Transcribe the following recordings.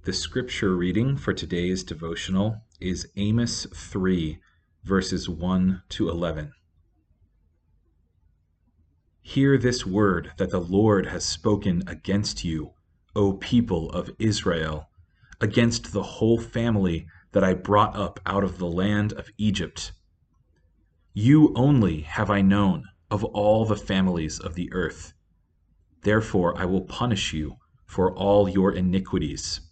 The scripture reading for today's devotional is Amos 3, verses 1 to 11. Hear this word that the Lord has spoken against you, O people of Israel, against the whole family that I brought up out of the land of Egypt. You only have I known of all the families of the earth. Therefore I will punish you for all your iniquities.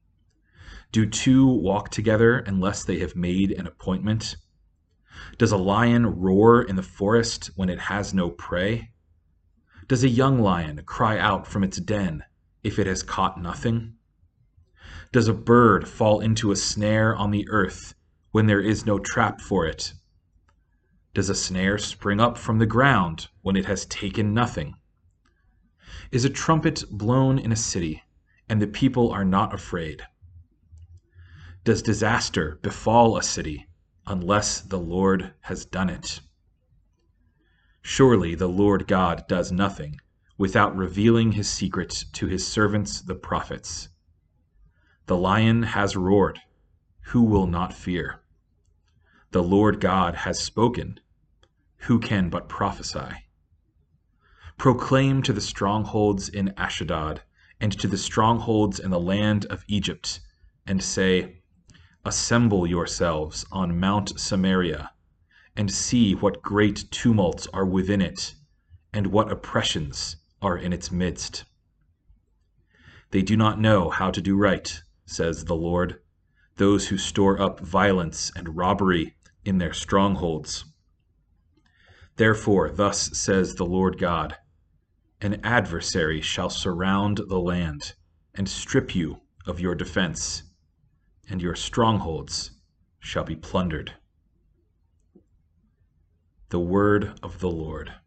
Do two walk together unless they have made an appointment? Does a lion roar in the forest when it has no prey? Does a young lion cry out from its den if it has caught nothing? Does a bird fall into a snare on the earth when there is no trap for it? Does a snare spring up from the ground when it has taken nothing? Is a trumpet blown in a city, and the people are not afraid? Does disaster befall a city unless the Lord has done it? Surely the Lord God does nothing without revealing his secret to his servants the prophets. The lion has roared. Who will not fear? The Lord God has spoken. Who can but prophesy? Proclaim to the strongholds in Ashdod and to the strongholds in the land of Egypt, and say, Assemble yourselves on Mount Samaria, and see what great tumults are within it, and what oppressions are in its midst. They do not know how to do right, says the Lord, those who store up violence and robbery in their strongholds. Therefore, thus says the Lord God, an adversary shall surround the land and strip you of your defense, and your strongholds shall be plundered. The word of the Lord.